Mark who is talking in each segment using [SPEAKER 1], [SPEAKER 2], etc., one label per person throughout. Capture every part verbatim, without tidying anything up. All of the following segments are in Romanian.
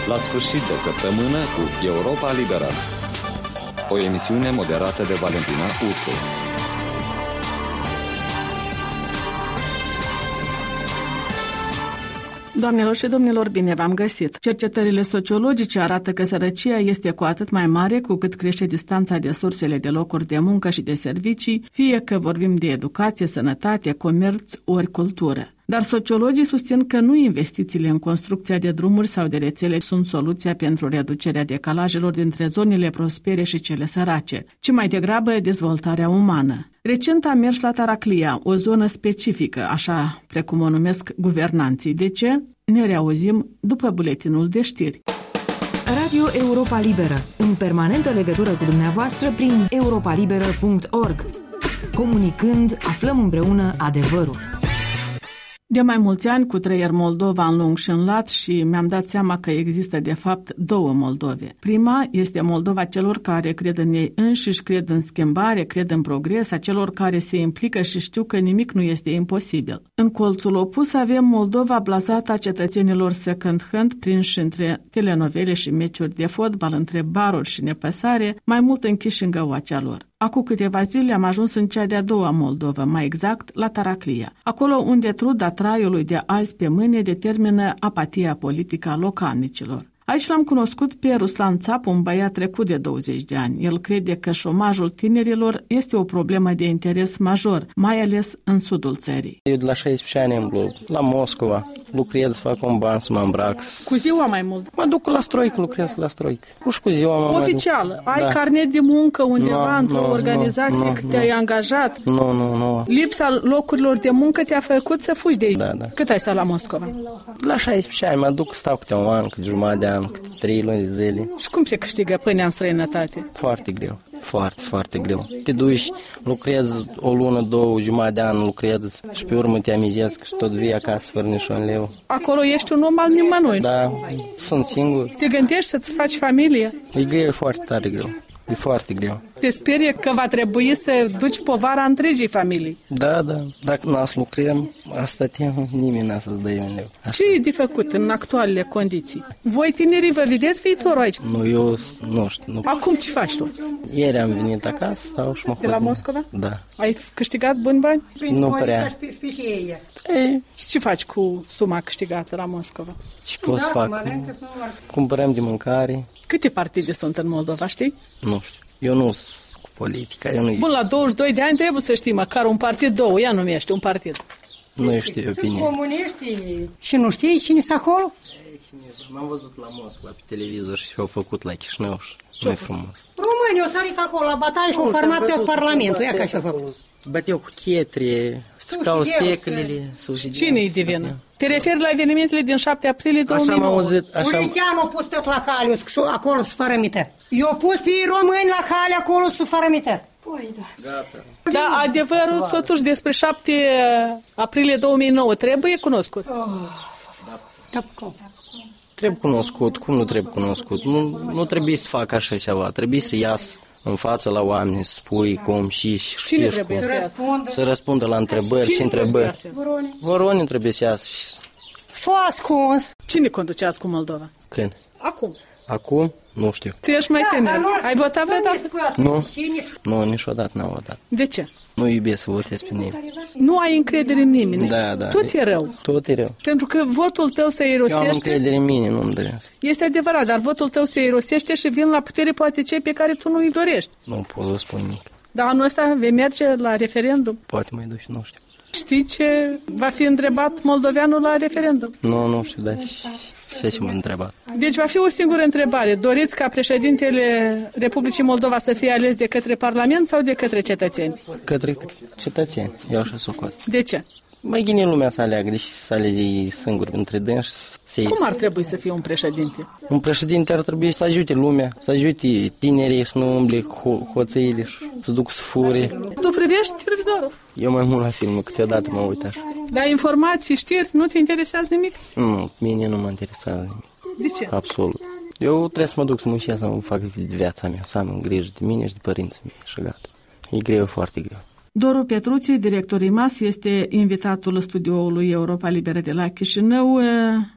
[SPEAKER 1] La sfârșit de săptămână cu Europa Liberă. O emisiune moderată de Valentina Ursu.
[SPEAKER 2] Doamnelor și domnilor, bine v-am găsit! Cercetările sociologice arată că sărăcia este cu atât mai mare cu cât crește distanța de sursele de locuri de muncă și de servicii, fie că vorbim de educație, sănătate, comerț ori cultură. Dar sociologii susțin că nu investițiile în construcția de drumuri sau de rețele sunt soluția pentru reducerea decalajelor dintre zonele prospere și cele sărace, ci mai degrabă dezvoltarea umană. Recent am mers la Taraclia, o zonă specifică, așa precum o numesc guvernanții. De ce? Ne reauzim după buletinul de știri.
[SPEAKER 3] Radio Europa Liberă, în permanentă legătură cu dumneavoastră prin europa liberă punct org. Comunicând, aflăm împreună adevărul.
[SPEAKER 2] De mai mulți ani cu trăier Moldova în lung și în lat și mi-am dat seama că există de fapt două Moldove. Prima este Moldova celor care cred în ei înșiși, cred în schimbare, cred în progres, a celor care se implică și știu că nimic nu este imposibil. În colțul opus avem Moldova blasată a cetățenilor second-hand, prinși între telenovele și meciuri de fotbal, între baruri și nepăsare, mai mult închiși în găoacea lor. Acum câteva zile am ajuns în cea de-a doua Moldovă, mai exact la Taraclia, acolo unde truda traiului de azi pe mâine determină apatia politică a localnicilor. Aici l-am cunoscut pe Ruslan Țap, un băiat trecut de douăzeci de ani. El crede că șomajul tinerilor este o problemă de interes major, mai ales în sudul țării.
[SPEAKER 4] Eu de la șaisprezece ani îmblu la Moscova, lucrez, fac un ban să mă îmbrac.
[SPEAKER 2] Cu ziua mai mult?
[SPEAKER 4] Mă duc la stroică, lucrez la stroică. Și cu ziua mă
[SPEAKER 2] Oficial, ai
[SPEAKER 4] da.
[SPEAKER 2] carnet de muncă undeva
[SPEAKER 4] no,
[SPEAKER 2] într-o
[SPEAKER 4] no,
[SPEAKER 2] organizație
[SPEAKER 4] no,
[SPEAKER 2] că
[SPEAKER 4] no,
[SPEAKER 2] te-ai angajat?
[SPEAKER 4] Nu, nu, nu.
[SPEAKER 2] Lipsa locurilor de muncă te-a făcut să fugi de aici?
[SPEAKER 4] Da, da.
[SPEAKER 2] Cât ai stat la Moscova?
[SPEAKER 4] La șaisprezece ani mă duc, stau câte un an, câte jumătate de an, câte trei luni de zile.
[SPEAKER 2] Și cum se câștigă pâinea în străinătate?
[SPEAKER 4] Foarte greu, foarte, foarte greu. Te duci, lucrezi o lună, două, jumătate de an lucrezi și pe urmă te amizezi și tot vii acasă fără niciun leu.
[SPEAKER 2] Acolo ești un om al nimănui.
[SPEAKER 4] Da, sunt singur.
[SPEAKER 2] Te gândești să-ți faci familie?
[SPEAKER 4] E greu, e foarte tare greu. E foarte greu.
[SPEAKER 2] Te sperie că va trebui să duci povara întregii familii?
[SPEAKER 4] Da, da. Dacă n-a să lucrăm, asta te nimeni n-a să-ți dă un leu. Asta.
[SPEAKER 2] Ce e de făcut în actualele condiții? Voi tinerii vă vedeți viitorul aici?
[SPEAKER 4] Nu, eu nu știu. Nu.
[SPEAKER 2] Acum ce faci tu?
[SPEAKER 4] Ieri am venit acasă, stau și mă
[SPEAKER 2] De la Moscova?
[SPEAKER 4] Da.
[SPEAKER 2] Ai câștigat buni bani?
[SPEAKER 4] Nu prea.
[SPEAKER 2] Ei, și ce faci cu suma câștigată la Moscova?
[SPEAKER 4] Ce pot să fac? Cumpărăm de mâncare.
[SPEAKER 2] Câte partide sunt în Moldova, știi?
[SPEAKER 4] Nu știu. Eu nu sunt cu politica. Eu nu
[SPEAKER 2] Bun, la douăzeci și doi de ani trebuie să știi măcar un partid, două. Ia numește un partid.
[SPEAKER 4] Nu știu opinie.
[SPEAKER 5] Sunt comuniști. Și nu știi cine sunt acolo?
[SPEAKER 4] M-am văzut la Moscova pe televizor și au făcut la Chișinău și mai frumos.
[SPEAKER 5] Românii au sărit acolo la bataie și au format tot Parlamentul. Ia ca și-au făcut.
[SPEAKER 4] Băteau cu chetre, stricau steclele.
[SPEAKER 2] Cine-i de vină? Te referi la evenimentele din șapte aprilie două mii nouă?
[SPEAKER 4] Așa am auzit. Așa...
[SPEAKER 5] Urecheanu a pus tot la cale, acolo să fără mitări. Eu pus pe români la cale acolo să fără mitări. Păi, da.
[SPEAKER 4] Gata.
[SPEAKER 2] Da, adevărul totuși despre șapte aprilie două mii nouă trebuie cunoscut.
[SPEAKER 5] Oh. Da.
[SPEAKER 4] Trebuie cunoscut, cum nu trebuie cunoscut? Nu, nu trebuie să facă așa ceva, trebuie să iasă în față la oameni, să spui cum și și
[SPEAKER 2] Cine
[SPEAKER 4] și
[SPEAKER 2] trebuie
[SPEAKER 4] cum.
[SPEAKER 2] să răspundă?
[SPEAKER 4] Să răspundă la întrebări
[SPEAKER 2] Cine
[SPEAKER 4] și întrebări.
[SPEAKER 5] Voroni.
[SPEAKER 4] Voroni trebuie să iasă.
[SPEAKER 5] S-a ascuns.
[SPEAKER 2] Cine conduceați cu Moldova?
[SPEAKER 4] Când?
[SPEAKER 2] Acum.
[SPEAKER 4] Acum? Nu știu.
[SPEAKER 2] Tu ești mai
[SPEAKER 5] Da,
[SPEAKER 2] tânăr.
[SPEAKER 5] dar nu-
[SPEAKER 2] Ai votat vreodată?
[SPEAKER 4] Nu. Nu, niciodată n-am votat.
[SPEAKER 2] De ce?
[SPEAKER 4] Nu iubesc să votez pe nimeni.
[SPEAKER 2] Nu ai încredere în nimeni.
[SPEAKER 4] Da, da.
[SPEAKER 2] Tot e rău.
[SPEAKER 4] Tot e rău.
[SPEAKER 2] Pentru că votul tău se
[SPEAKER 4] Eu am
[SPEAKER 2] irosește.
[SPEAKER 4] încredere în mine, nu-mi doresc.
[SPEAKER 2] Este adevărat, dar votul tău se irosește și vin la putere poate cei pe care tu nu îi dorești.
[SPEAKER 4] Nu pot să spun nimic.
[SPEAKER 2] Dar anul ăsta vei merge la referendum.
[SPEAKER 4] Poate mai duci, nu știu.
[SPEAKER 2] Știi ce va fi întrebat moldoveanul la referendum?
[SPEAKER 4] Nu, nu știu, dar și ce m-a întrebat.
[SPEAKER 2] Deci va fi o singură întrebare. Doriți ca președintele Republicii Moldova să fie ales de către Parlament sau de către cetățeni?
[SPEAKER 4] Către cetățeni, eu așa socot.
[SPEAKER 2] De ce?
[SPEAKER 4] Mai gine lumea să aleagă, deci să alege ei singuri între dânsi.
[SPEAKER 2] Cum ar trebui să fie un președinte?
[SPEAKER 4] Un președinte ar trebui să ajute lumea, să ajute tinerii să nu umble ho- hoțăile și să duc să fure.
[SPEAKER 2] Tu privești televizorul?
[SPEAKER 4] Eu mai mult la filme, câteodată mă uit așa.
[SPEAKER 2] Dar informații, știri, nu te interesează nimic?
[SPEAKER 4] Nu, mine nu mă interesează nimic.
[SPEAKER 2] De ce?
[SPEAKER 4] Absolut. Eu trebuie să mă duc să mă știu, să mă fac viața mea, să am grijă de mine și de părinții mei și gata. E greu, foarte greu.
[SPEAKER 2] Doru Petruții, director I M A S, este invitatul studioului Europa Liberă de la Chișinău.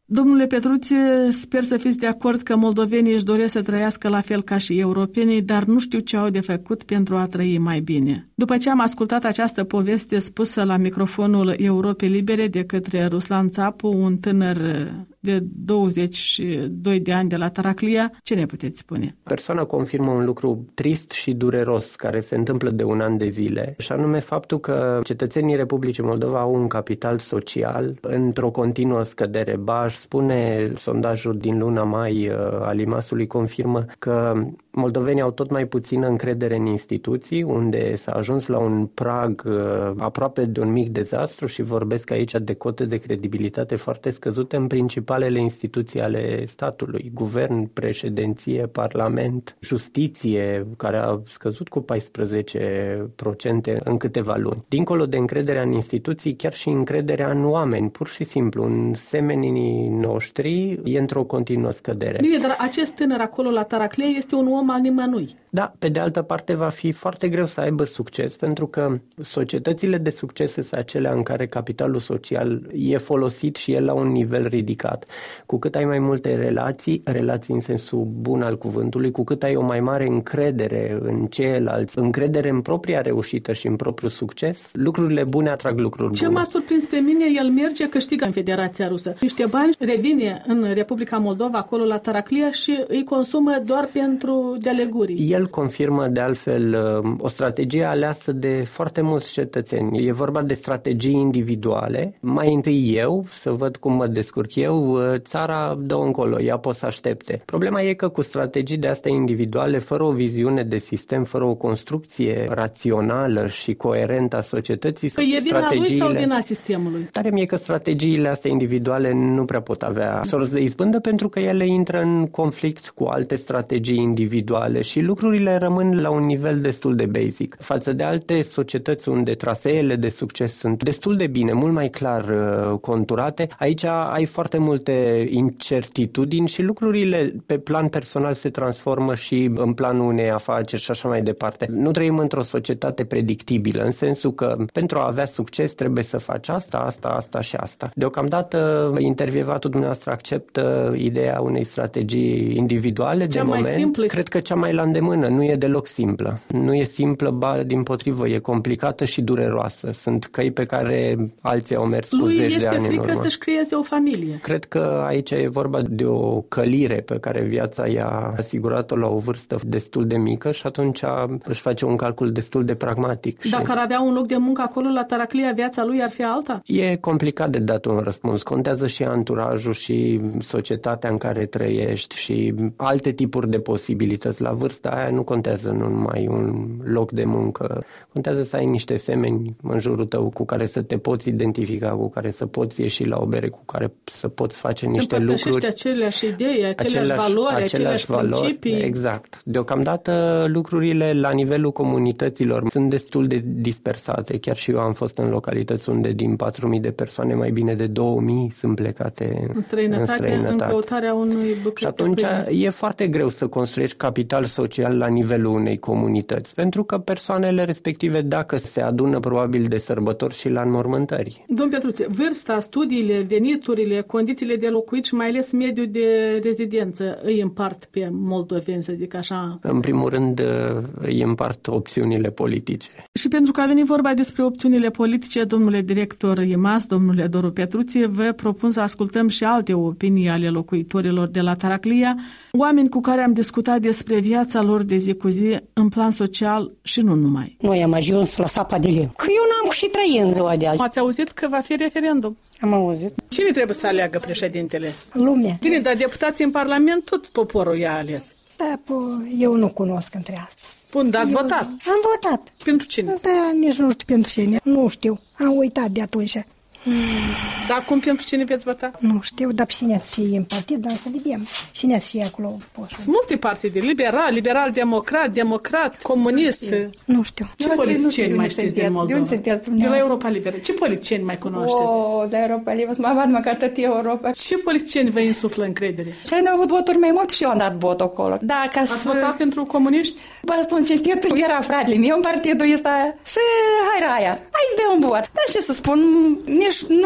[SPEAKER 2] Domnule Petruțe, sper să fiți de acord că moldovenii își doresc să trăiască la fel ca și europenii, dar nu știu ce au de făcut pentru a trăi mai bine. După ce am ascultat această poveste spusă la microfonul Europei Libere de către Ruslan Țapu, un tânăr de douăzeci și doi de ani de la Taraclia, ce ne puteți spune?
[SPEAKER 6] Persoana confirmă un lucru trist și dureros care se întâmplă de un an de zile, și anume faptul că cetățenii Republicii Moldova au un capital social într-o continuă scădere. Ba, aș spune, sondajul din luna mai al IMAS-ului confirmă că moldovenii au tot mai puțină încredere în instituții, unde s-a ajuns la un prag aproape de un mic dezastru, și vorbesc aici de cote de credibilitate foarte scăzute în principalele instituții ale statului, guvern, președinție, parlament, justiție, care a scăzut cu paisprezece la sută în câteva luni. Dincolo de încrederea în instituții, chiar și încrederea în oameni, pur și simplu, în semenii noștri, e într-o continuă scădere.
[SPEAKER 2] Bine, dar acest tânăr acolo la Taraclia este un om al nimănui.
[SPEAKER 6] Da, pe de altă parte va fi foarte greu să aibă succes, pentru că societățile de succes sunt acelea în care capitalul social e folosit și e la un nivel ridicat. Cu cât ai mai multe relații, relații în sensul bun al cuvântului, cu cât ai o mai mare încredere în ceilalți, încredere în propria reușită și în propriul succes, lucrurile bune atrag lucruri bune.
[SPEAKER 2] Ce m-a surprins pe mine, el merge, câștigă în Federația Rusă. Niște bani, revine în Republica Moldova, acolo la Taraclia, și îi consumă doar pentru deleguri.
[SPEAKER 6] El confirmă de altfel o strategie aleasă de foarte mulți cetățeni. E vorba de strategii individuale. Mai întâi eu, să văd cum mă descurc eu, țara dă încolo, ea pot să aștepte. Problema e că cu strategii de astea individuale, fără o viziune de sistem, fără o construcție rațională și coerentă a societății,
[SPEAKER 2] păi e vina lui sau vina sistemului?
[SPEAKER 6] Tare mie că strategiile astea individuale nu prea pot avea sorți de izbândă, pentru că ele intră în conflict cu alte strategii individuale și lucrurile rămân la un nivel destul de basic. Față de alte societăți unde traseele de succes sunt destul de bine, mult mai clar uh, conturate, aici ai foarte multe incertitudini și lucrurile pe plan personal se transformă și în planul unei afaceri și așa mai departe. Nu trăim într-o societate predictibilă, în sensul că pentru a avea succes trebuie să faci asta, asta, asta și asta. Deocamdată intervievatul dumneavoastră acceptă ideea unei strategii individuale
[SPEAKER 2] cea
[SPEAKER 6] de
[SPEAKER 2] mai
[SPEAKER 6] moment.
[SPEAKER 2] Simplă.
[SPEAKER 6] Cred că cea mai la îndemână, nu e deloc simplă. Nu e simplă, ba dimpotrivă, e complicată și dureroasă. Sunt căi pe care alții au mers cu zeci de ani în urmă.
[SPEAKER 2] Lui este frică să-și creeze o familie.
[SPEAKER 6] Cred că aici e vorba de o călire pe care viața i-a asigurat-o la o vârstă destul de mică și atunci își face un calcul destul de pragmatic.
[SPEAKER 2] Dacă
[SPEAKER 6] și...
[SPEAKER 2] ar avea un loc de muncă acolo la Taraclia, viața lui ar fi alta?
[SPEAKER 6] E complicat de dat un răspuns. Contează și anturajul și societatea în care trăiești și alte tipuri de posibilități. La vârsta aia nu contează numai un loc de muncă. Contează să ai niște semeni în jurul tău cu care să te poți identifica, cu care să poți ieși la o bere, cu care să poți face
[SPEAKER 2] se
[SPEAKER 6] niște lucruri.
[SPEAKER 2] aceleași idei, aceleași, aceleași valori, aceleași, aceleași principii.
[SPEAKER 6] Valori, exact. Deocamdată lucrurile la nivelul comunităților sunt destul de dispersate. Chiar și eu am fost în localități unde din patru mii de persoane mai bine de două mii sunt plecate
[SPEAKER 2] în străinătate, în, străinătate. în căutarea unui bucăți.
[SPEAKER 6] Și atunci e foarte greu să construiești capital social la nivelul unei comunități, pentru că persoanele respective, dacă se adună probabil de sărbători și la înmormântări.
[SPEAKER 2] Domn Petruțe, vârsta, studiile, veniturile, condițiile de locuit și mai ales mediul de rezidență îi împart pe moldoveni, să zic așa?
[SPEAKER 6] În primul rând îi împart opțiunile politice.
[SPEAKER 2] Și pentru că a venit vorba despre opțiunile politice, domnule director IMAS, domnule Doru Petruțe, vă propun să ascultăm și alte opinii ale locuitorilor de la Taraclia, oameni cu care am discutat despre viața lor de zi cu zi în plan social și nu numai.
[SPEAKER 5] Noi am ajuns la sapa de lemn. Că eu n-am și trăit în ziua de azi.
[SPEAKER 2] Ați auzit că va fi referendum?
[SPEAKER 5] Am auzit.
[SPEAKER 2] Cine trebuie să aleagă președintele?
[SPEAKER 5] Lumea.
[SPEAKER 2] Bine, dar deputații în Parlament tot poporul i-a ales.
[SPEAKER 5] Da, po- eu nu cunosc între asta.
[SPEAKER 2] Bun, dar ați
[SPEAKER 5] eu
[SPEAKER 2] votat?
[SPEAKER 5] Am votat.
[SPEAKER 2] Pentru cine?
[SPEAKER 5] Da, nici nu știu pentru cine. Nu știu. Am uitat de atunci.
[SPEAKER 2] Dar cum pentru cine veți vota?
[SPEAKER 5] Nu știu, dar cine și în partid, dar să vedem. Cine și acolo poșă.
[SPEAKER 2] Sunt multe partide, liberal, liberal-democrat, democrat, comunist.
[SPEAKER 5] Nu știu.
[SPEAKER 2] Ce politicieni mai știți din Moldova?
[SPEAKER 7] De unde sunteți?
[SPEAKER 2] De la Europa Liberă. Ce politicieni mai cunoașteți?
[SPEAKER 7] O, de Europa Liberă, mă vad măcar tot Europa.
[SPEAKER 2] Ce politicieni vă insuflă încredere?
[SPEAKER 7] Și ai avut voturi mai mult și eu am dat vot acolo. Da, ca
[SPEAKER 2] Ați
[SPEAKER 7] să...
[SPEAKER 2] votat pentru comuniști?
[SPEAKER 7] Vă spun cinstit, era fratele meu în partidul ăsta și hai raia, hai de un vot. Dar ce să spun, nici nu mi-a luat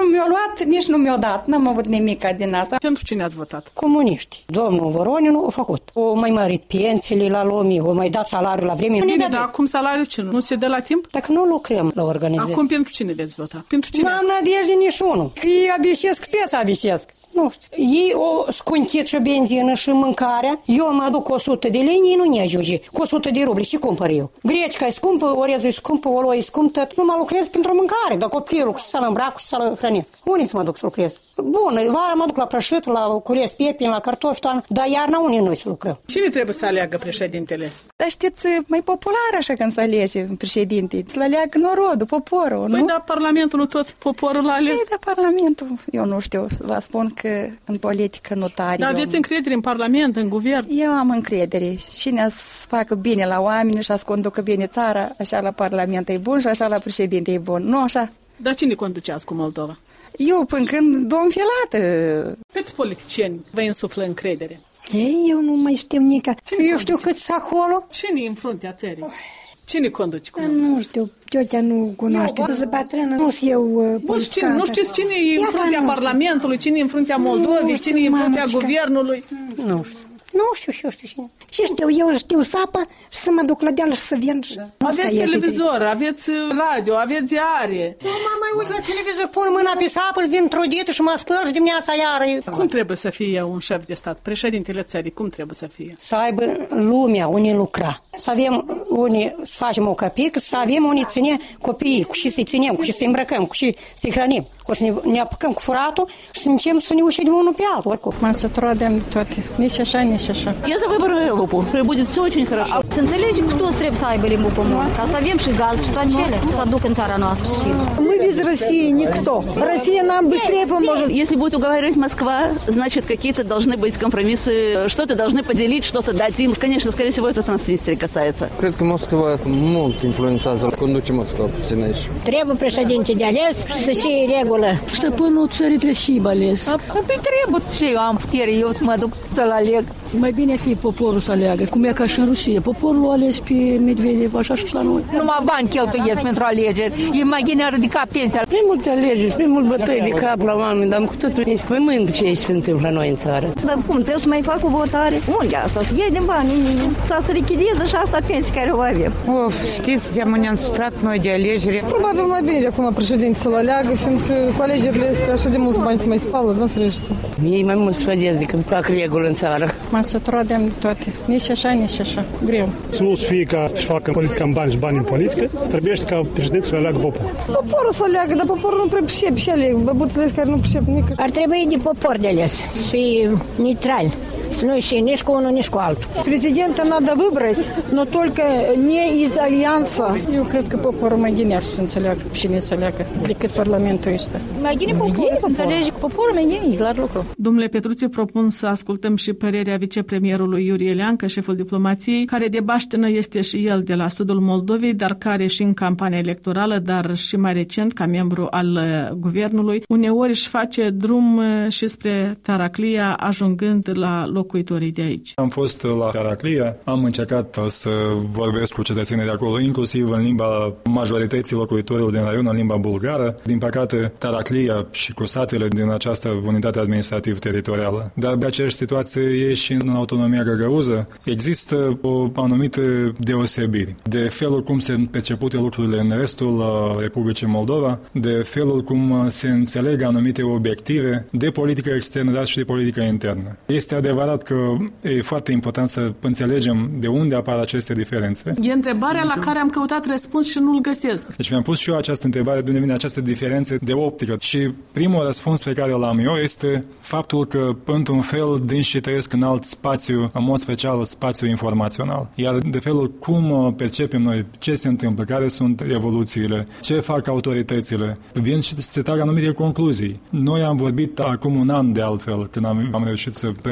[SPEAKER 7] votat, nici nu mi-au dat. N-am avut nimic din asta.
[SPEAKER 2] Pentru cine ați votat?
[SPEAKER 5] Comuniști. Domnul Voroninu a făcut. O mai mărit pensiile la lumii, o mai dat salariul la vreme.
[SPEAKER 2] Bine, dar acum salariul ce nu? Nu se dă la timp?
[SPEAKER 5] Dacă nu lucrăm la organizație.
[SPEAKER 2] Acum pentru cine veți vota? Pentru cine?
[SPEAKER 5] N-am nădejde niciunul. Că ei abișesc, toți abișesc. Nu știu. Ei o scunchit și benzină și mâncarea. Eu mă duc cu o sută de lei, ei nu ne ajunge. Cu o sută de rubli și cumpăr eu. Grecica e scumpă, orezul e scumpă, oloi e scump, tot. Nu mă lucrez pentru mâncare, dar copilul și să-l îmbrac și să-l hrănesc. Unde să mă duc să lucrez? Bun, vara mă duc la prășit, la cules pepini, la cartofi, toamnă, dar iarna unde noi să lucrăm.
[SPEAKER 2] Cine trebuie să aleagă președintele?
[SPEAKER 7] Dar știți, mai popular așa când se alege președinte. Să-l aleagă norodul, poporul, nu?
[SPEAKER 2] Păi da, Parlamentul nu tot poporul l-a ales.
[SPEAKER 7] Păi da, Parlamentul, eu nu știu, vă spun că în politică nu tare.
[SPEAKER 2] Dar aveți încredere în Parlament, în guvern?
[SPEAKER 7] Eu am încredere. Cine să facă bine la oameni și să conducă bine țara, așa la Parlament e bun și așa la președinte e bun. Nu așa?
[SPEAKER 2] Dar cine conduceați cu Moldova?
[SPEAKER 7] Eu, până când domn Filată.
[SPEAKER 2] Câți politicieni vă insuflă încredere?
[SPEAKER 5] Ei, eu nu mai știu nica. Cine eu știu câți sunt acolo.
[SPEAKER 2] Cine e în fruntea țării? Cine conduce cu
[SPEAKER 8] Nu știu, tiotea nu cunoaște. Eu, bătrână, nu știu eu
[SPEAKER 2] nu, știu, nu știți cine e în fruntea Parlamentului, cine e în fruntea Moldovei, cine e în fruntea guvernului?
[SPEAKER 5] Nu știu. Nu știu și eu știu cine.
[SPEAKER 8] Și știu, eu știu sapă și să mă duc la deal și să vin.
[SPEAKER 2] Da. Aveți televizor, aveți radio, aveți ziare.
[SPEAKER 5] Nu mă mai uit la televizor, pun mâna pe sapă, vin trudită și mă spăl și dimineața iară.
[SPEAKER 2] Cum trebuie să fie un șef de stat, președintele țării, cum trebuie să fie?
[SPEAKER 5] Să aibă lumea unii lucra. Să avem unii, să facem o capică, să avem unii ține copiii, cu și să-i ținem, cu și să-i îmbrăcăm, cu și să-i hrănim. O să ne, ne apucăm cu furatul și să începem să ne ușim unul pe altul, oricum.
[SPEAKER 9] M-am săturat de toate, nici așa, nici așa.
[SPEAKER 10] Я за выбор Элупу. Будет все очень хорошо.
[SPEAKER 11] Să înțelegi că toți trebuie să aibă limbul comun, ca să avem și gaz și toate cele, să aduc în țara noastră și...
[SPEAKER 12] Мы без России никто. Россия нам быстрее поможет.
[SPEAKER 10] Если будет уговаривать Москва, значит, какие-то должны быть компромиссы, что-то должны поделить, что-то дать им. Конечно, скорее всего, это Транснистрии касается.
[SPEAKER 13] Cred că Moscova mult influențează, conduce Moscova puțin aici.
[SPEAKER 14] Trebuie președinte de ales și să fie regulă.
[SPEAKER 15] Stăpânul țării trebuie și ales.
[SPEAKER 16] Păi trebuie și eu am putere, eu să mă duc să-l aleg.
[SPEAKER 15] Mai bine fi poporul să aleagă, cum e ca și în Rusia. Poporul a ales pe Medvedev, așa și la noi.
[SPEAKER 16] Numai bani cheltuiesc pentru alegeri. E mai bine a ridicat pensia.
[SPEAKER 15] Prea multe alegeri, prea mult bătăi de cap la oameni, dar cu totul e spământ ce se întâmplă la noi în țară.
[SPEAKER 17] Dar cum, trebuie să mai fac o votare? Unde asta? Să iei din bani, să se lichideze și asta pensie care o avem.
[SPEAKER 18] Of, știți, de-am ne-am sutrat noi de alegeri.
[SPEAKER 12] Probabil mai bine de acum președinte să-l aleagă, fiindcă cu alegerile astea așa de mulți bani se mai spală, nu frește.
[SPEAKER 15] Ei mai mult sfădesc decât fac regulă în țară.
[SPEAKER 9] M-am săturat de toate. Nici așa, nici așa. Greu.
[SPEAKER 19] Să nu fie ca să facă politică în bani și bani în politică, trebuie ca președinte să le aleagă poporul.
[SPEAKER 12] Poporul să aleagă, dar poporul nu prea pricepe și aleg. Băbuțele care nu pricep nici.
[SPEAKER 14] Ar trebui de popor de ales, să fie neutral. Să nu ieși nici cu unul, nici cu altul.
[SPEAKER 12] Президента надо выбрать, но только не из альянса.
[SPEAKER 9] Eu cred că poporul mai bine ar să înțeleagă cine să aleagă decât parlamentul ăsta.
[SPEAKER 11] Mai bine poporul, să înțelegi cu poporul mai bine, clar lucru.
[SPEAKER 2] Domnule Petruțiu, propun să ascultăm și părerea vicepremierului Iurie Leancă, șeful diplomației, care de baștină este și el de la sudul Moldovei, dar care și în campania electorală, dar și mai recent ca membru al guvernului, uneori își face drum și spre Taraclia, ajungând la locuitorii de aici.
[SPEAKER 20] Am fost la Taraclia, am încercat să vorbesc cu cetățenii de acolo, inclusiv în limba majorității locuitorilor din raion, în limba bulgară. Din păcate, Taraclia și cu satele din această unitate administrativ-teritorială. Dar de aceeași situație e și în autonomia găgăuză. Există o anumită deosebire de felul cum se percepute lucrurile în restul Republicii Moldova, de felul cum se înțeleg anumite obiective de politică externă, dar și de politică internă. Este adevărat că e foarte important să înțelegem de unde apar aceste diferențe.
[SPEAKER 2] E întrebarea la care am căutat răspuns și nu-l găsesc.
[SPEAKER 20] Deci mi-am pus și eu această întrebare de unde vine această diferență de optică. Și primul răspuns pe care l-am eu este faptul că, într-un fel, dânșii trăiesc în alt spațiu, în mod special spațiu informațional. Iar de felul cum percepem noi ce se întâmplă, care sunt evoluțiile, ce fac autoritățile, vin și se trag anumite concluzii. Noi am vorbit acum un an de altfel, când am, am reușit să preluăm puterea,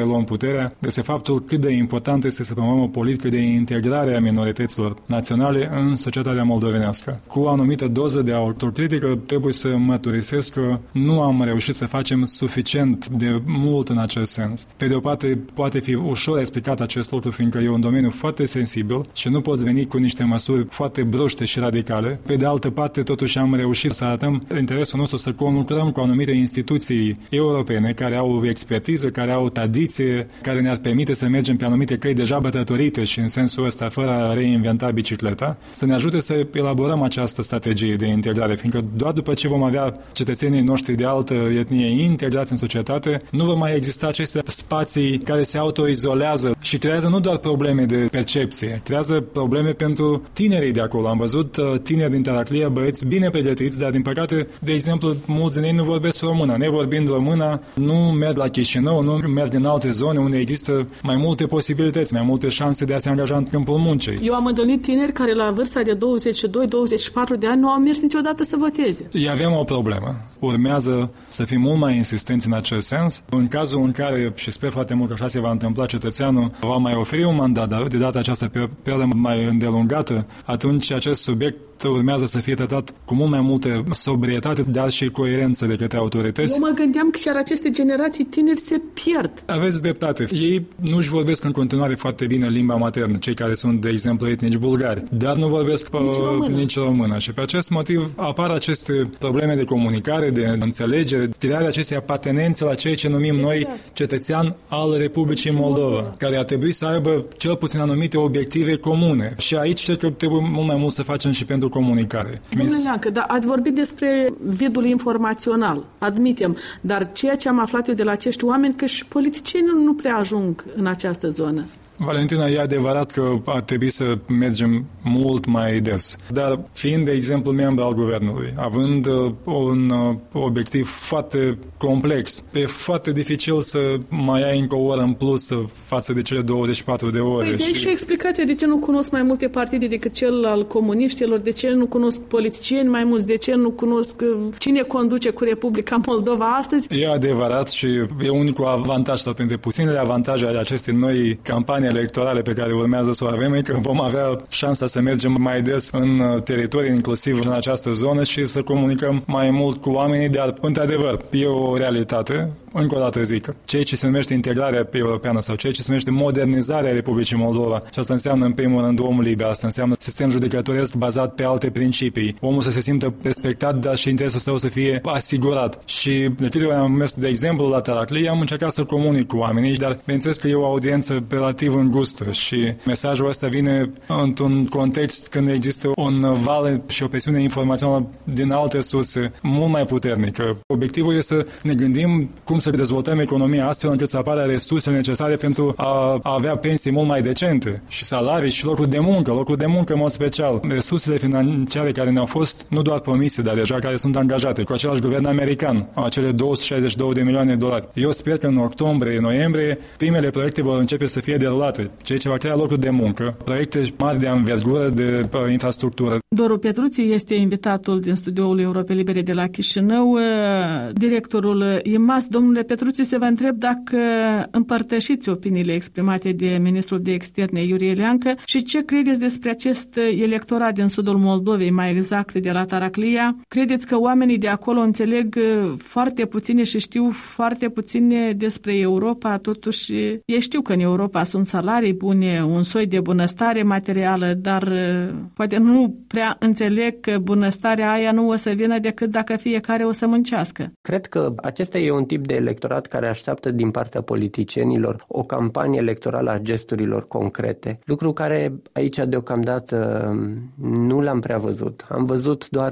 [SPEAKER 20] puterea despre faptul cât de important este să promovăm o politică de integrare a minorităților naționale în societatea moldovenească. Cu o anumită doză de autocritică trebuie să mărturisesc că nu am reușit să facem suficient de mult în acest sens. Pe de o parte, poate fi ușor explicat acest lucru, fiindcă e un domeniu foarte sensibil și nu poți veni cu niște măsuri foarte bruște și radicale. Pe de altă parte, totuși am reușit să arătăm interesul nostru să conlucrăm cu anumite instituții europene care au expertiză, care au tradiție, care ne-ar permite să mergem pe anumite căi deja bătătorite și în sensul ăsta fără a reinventa bicicleta, să ne ajute să elaborăm această strategie de integrare, fiindcă doar după ce vom avea cetățenii noștri de altă etnie integrați în societate, nu vor mai exista aceste spații care se autoizolează și creează nu doar probleme de percepție, creează probleme pentru tinerii de acolo. Am văzut tineri din Taraclia, băieți bine pregătiți, dar din păcate, de exemplu, mulți din ei nu vorbesc română. Nevorbind română, nu merg la Chișinău, nu merg în alte zone unde există mai multe posibilități, mai multe șanse de a se angaja în câmpul muncii.
[SPEAKER 2] Eu am întâlnit tineri care la vârsta de douăzeci și doi douăzeci și patru de ani nu au mers niciodată să voteze.
[SPEAKER 20] Ei avem o problemă. Urmează să fim mult mai insistenți în acest sens. În cazul în care, și sper foarte mult că așa se va întâmpla, cetățeanul va mai oferi un mandat, dar de data aceasta pe perioadă mai îndelungată, atunci acest subiect urmează să fie tratat cu mult mai multă sobrietate, dar și coerență de către autorități.
[SPEAKER 2] Eu mă gândeam că chiar aceste generații tineri se pierd.
[SPEAKER 20] Aveți dreptate. Ei nu-și vorbesc în continuare foarte bine limba maternă, cei care sunt, de exemplu, etnici bulgari, dar nu vorbesc nici română. Nici română. Și pe acest motiv apar aceste probleme de comunicare, de înțelegere, crearea acestei apartenențe la ceea ce numim noi cetățean al Republicii Moldova, care ar trebui să aibă cel puțin anumite obiective comune. Și aici cred că trebuie mult mai mult să facem și pentru comunicare.
[SPEAKER 2] Domnule Leancă, dar ați vorbit despre vidul informațional, admitem, dar ceea ce am aflat eu de la acești oameni, că și politicienii nu prea ajung în această zonă.
[SPEAKER 20] Valentina, e adevărat că ar trebui să mergem mult mai des. Dar fiind, de exemplu, membru al guvernului, având uh, un uh, obiectiv foarte complex, e foarte dificil să mai ai încă o oră în plus față de cele douăzeci și patru de ore.
[SPEAKER 2] Păi, și... și explicația de ce nu cunosc mai multe partide decât cel al comuniștilor, de ce nu cunosc politicieni mai mulți, de ce nu cunosc cine conduce cu Republica Moldova astăzi.
[SPEAKER 20] E adevărat și e unicul avantaj sau printre puținele avantaje ale acestei noi campanii electorale pe care urmează să o avem, e că vom avea șansa să mergem mai des în teritorii, inclusiv în această zonă și să comunicăm mai mult cu oamenii, dar, într-adevăr, e o realitate. Încă o dată zic, ceea ce se numește integrarea europeană sau ceea ce se numește modernizarea Republicii Moldova, și asta înseamnă, în primul rând, omul liber, asta înseamnă sistem judecătoresc bazat pe alte principii, omul să se simtă respectat, dar și interesul său să fie asigurat. Și de câte ori am mers, de exemplu, la Taraclia, am încercat să comunic cu oamenii, dar bineînțeles că e o audiență relativ îngustă și mesajul ăsta vine într-un context când există un val și o presiune informațională din alte surse mult mai puternică. Obiectivul este să ne gândim cum să dezvoltăm economia astfel încât să apară resursele necesare pentru a avea pensii mult mai decente și salarii și locuri de muncă, locuri de muncă în mod special. Resursele financiare care ne-au fost nu doar promise, dar deja care sunt angajate cu același guvern american, acele două sute șaizeci și două de milioane de dolari. Eu sper că în octombrie, noiembrie, primele proiecte vor începe să fie derulate, ceea ce va crea locuri de muncă, proiecte mari de anvergură, de infrastructură.
[SPEAKER 2] Doru Petruți este invitatul din studioul Europei Libere de la Chișinău, directorul I M A S. Domnule Petruți, se vă întreb dacă împărtășiți opiniile exprimate de ministrul de externe Iurie Leancă și ce credeți despre acest electorat din sudul Moldovei, mai exact de la Taraclia. Credeți că oamenii de acolo înțeleg foarte puține și știu foarte puține despre Europa, totuși ei știu că în Europa sunt salarii bune, un soi de bunăstare materială, dar poate nu prea înțeleg că bunăstarea aia nu o să vină decât dacă fiecare o să muncească.
[SPEAKER 6] Cred că acesta e un tip de electorat care așteaptă din partea politicienilor o campanie electorală a gesturilor concrete, lucru care aici deocamdată nu l-am prea văzut. Am văzut doar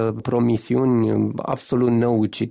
[SPEAKER 6] promisiuni absolut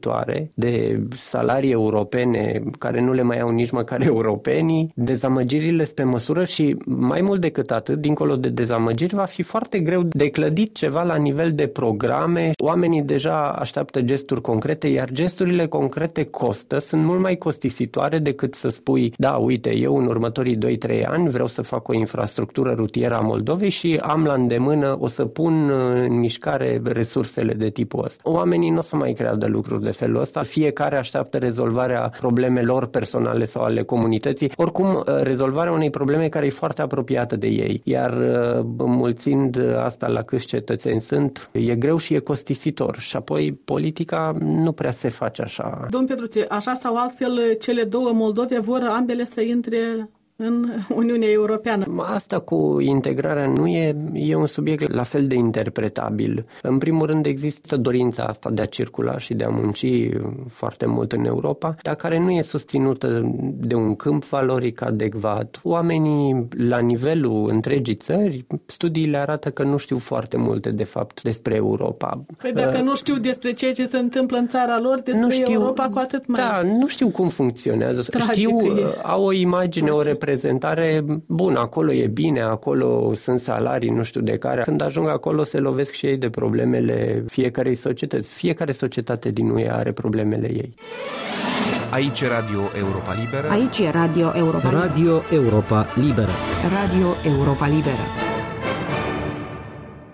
[SPEAKER 6] năucitoare de salarii europene care nu le mai au nici măcar europenii, dezamăgiri dezamăgirile sunt pe măsură și mai mult decât atât, dincolo de dezamăgiri, va fi foarte greu de clădit ceva la nivel de programe. Oamenii deja așteaptă gesturi concrete, iar gesturile concrete costă, sunt mult mai costisitoare decât să spui, da, uite, eu în următorii doi trei ani vreau să fac o infrastructură rutieră a Moldovei și am la îndemână, o să pun în mișcare resursele de tipul ăsta. Oamenii nu o să mai creadă lucruri de felul ăsta, fiecare așteaptă rezolvarea problemelor personale sau ale comunității, oricum rezolvarea unei probleme care e foarte apropiată de ei, iar mulțind asta la câți cetățeni sunt, e greu și e costisitor și apoi politica nu prea se face așa.
[SPEAKER 2] Domn Petruțe, așa sau altfel, cele două Moldove vor ambele să intre în Uniunea Europeană.
[SPEAKER 6] Asta cu integrarea nu e, e un subiect la fel de interpretabil. În primul rând există dorința asta de a circula și de a munci foarte mult în Europa, dar care nu e susținută de un câmp valoric adecvat. Oamenii la nivelul întregii țări, studiile arată că nu știu foarte multe de fapt despre Europa.
[SPEAKER 2] Păi dacă uh, nu știu despre ceea ce se întâmplă în țara lor, despre nu știu, Europa cu atât mai...
[SPEAKER 6] Da, nu știu cum funcționează. Știu, au o imagine, o reprezentare prezentare, bun, acolo e bine, acolo sunt salarii, nu știu de care. Când ajung acolo se lovesc și ei de problemele fiecarei societăți. Fiecare societate din U E are problemele ei.
[SPEAKER 21] Aici e Radio Europa Liberă.
[SPEAKER 3] Aici e Radio Europa Liberă.
[SPEAKER 21] Radio Europa Liberă.
[SPEAKER 3] Radio Europa Liberă.